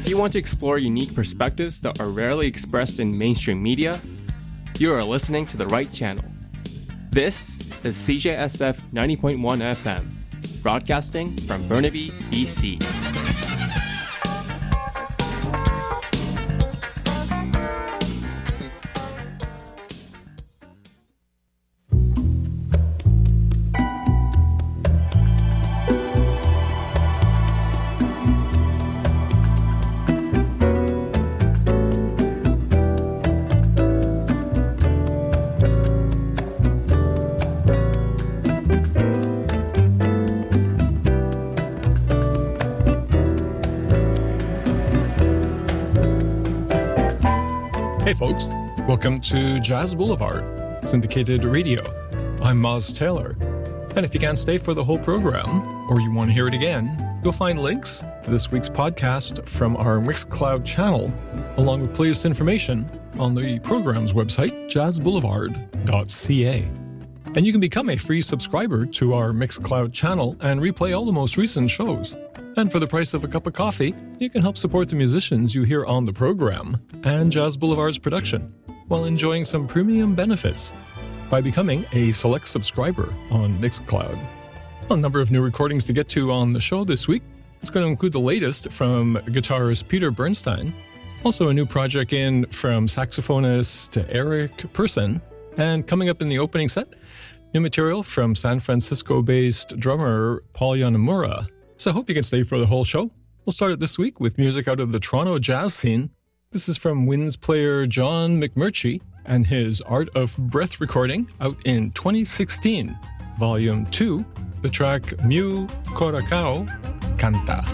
If you want to explore unique perspectives that are rarely expressed in mainstream media, you are listening to the right channel. This is CJSF 90.1 FM, broadcasting from Burnaby, BC. Hey folks, welcome to Jazz Boulevard, syndicated radio. I'm Moz Taylor, and if you can't stay for the whole program, or you want to hear it again, you'll find links to this week's podcast from our Mixcloud channel, along with latest information on the program's website, jazzboulevard.ca. And you can become a free subscriber to our Mixcloud channel and replay all the most recent shows. And for the price of a cup of coffee, you can help support the musicians you hear on the program and Jazz Boulevard's production while enjoying some premium benefits by becoming a select subscriber on Mixcloud. A number of new recordings to get to on the show this week. It's going to include the latest from guitarist Peter Bernstein, also a new project in from saxophonist Eric Persson, and coming up in the opening set, new material from San Francisco-based drummer Paul Yanamura. So I hope you can stay for the whole show. We'll start it this week with music out of the Toronto jazz scene. This is from Winds player John McMurtry and his Art of Breath recording out in 2016, Volume 2, the track Miu Coracao Canta.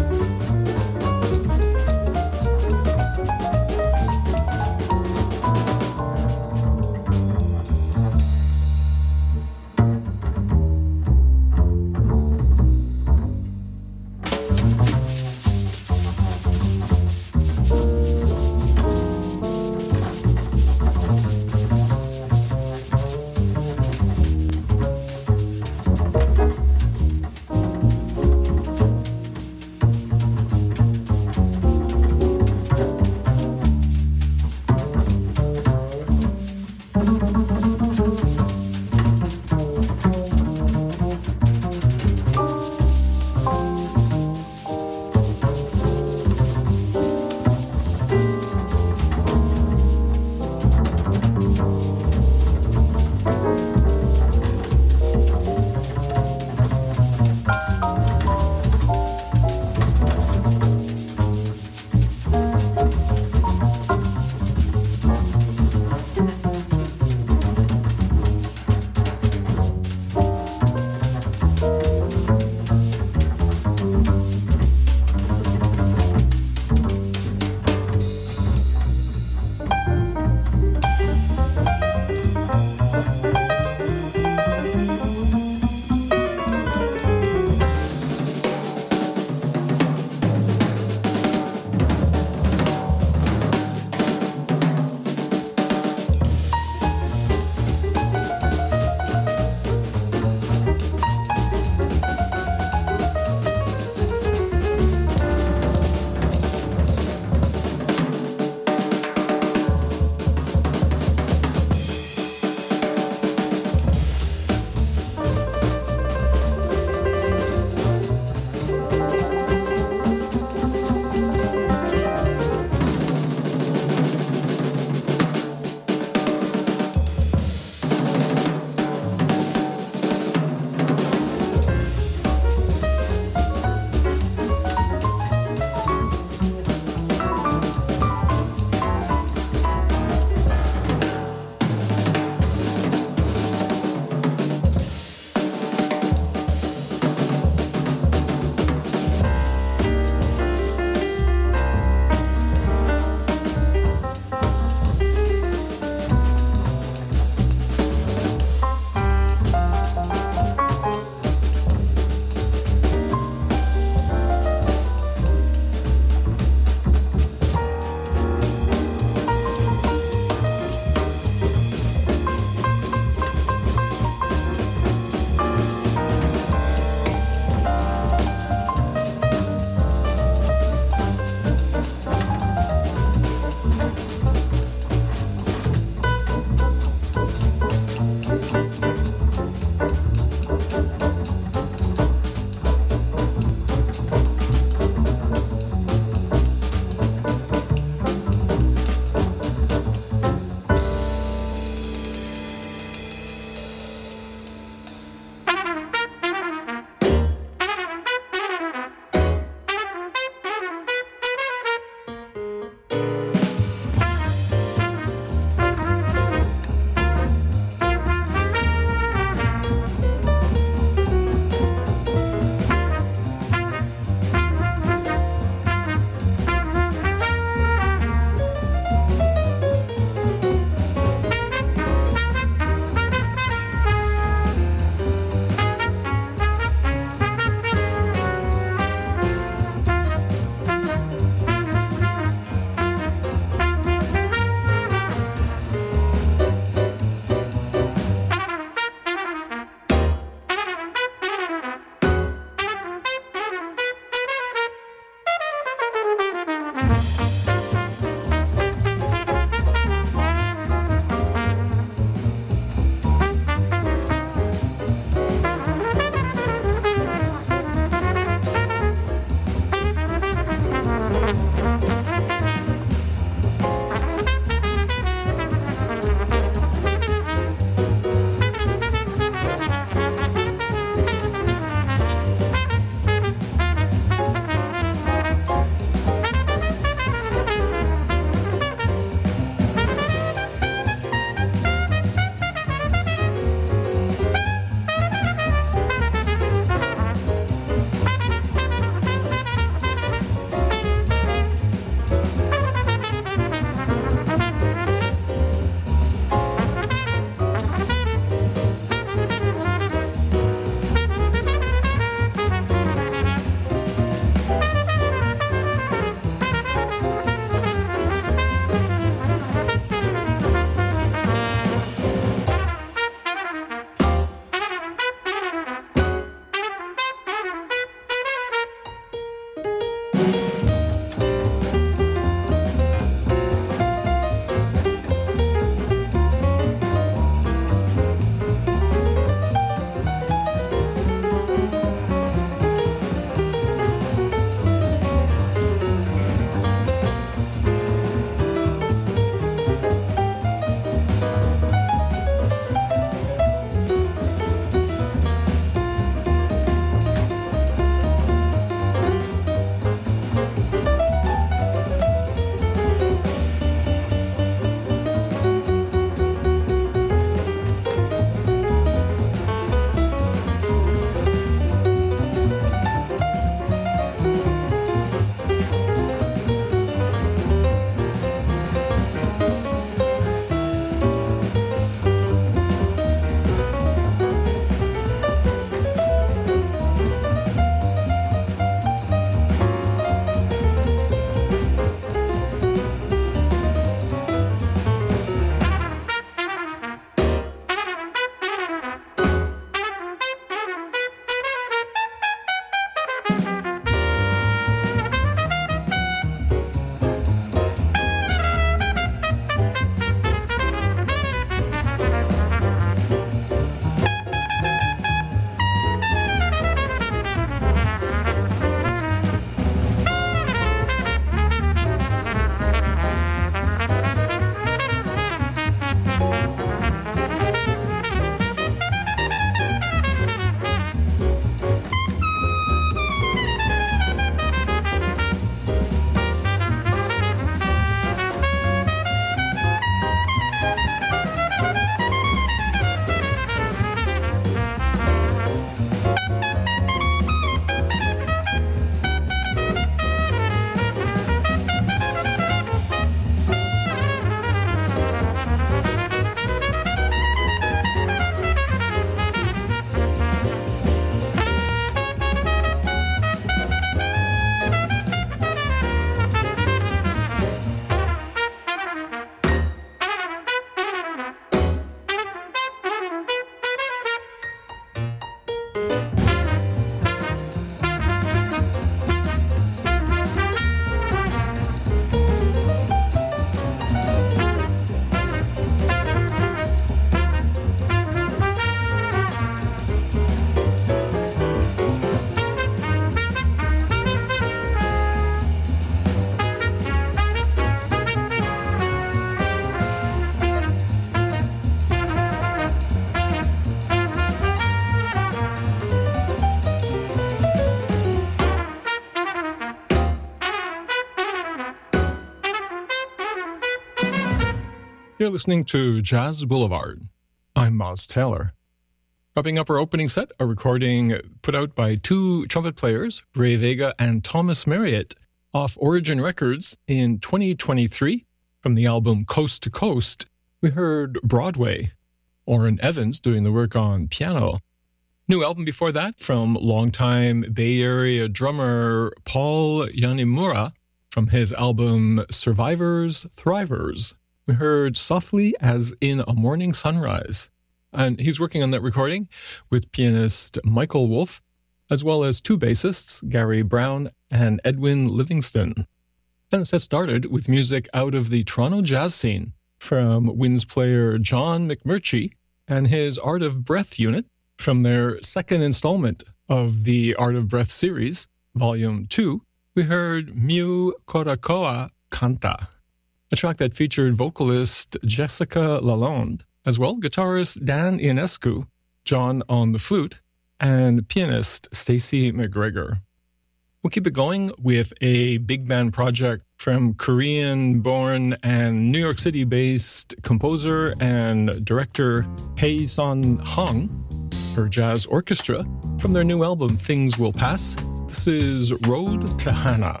You're listening to Jazz Boulevard. I'm Moz Taylor. Wrapping up our opening set, a recording put out by two trumpet players, Ray Vega and Thomas Marriott, off Origin Records in 2023. From the album Coast to Coast, we heard Broadway, Orrin Evans doing the work on piano. New album before that from longtime Bay Area drummer Paul Yanimura from his album Survivors, Thrivers. We heard Softly as in a Morning Sunrise. And he's working on that recording with pianist Michael Wolff, as well as two bassists, Gary Brown and Edwin Livingston. And the set started with music out of the Toronto jazz scene from winds player John McMurtry and his Art of Breath unit from their second installment of the Art of Breath series, Volume 2. We heard Miu Korakoa Kanta, a track that featured vocalist Jessica Lalonde, as well guitarist Dan Ionescu, John on the flute, and pianist Stacey McGregor. We'll keep it going with a big band project from Korean-born and New York City-based composer and director Hae Sun Hong, her jazz orchestra, from their new album Things Will Pass. This is Road to Hana.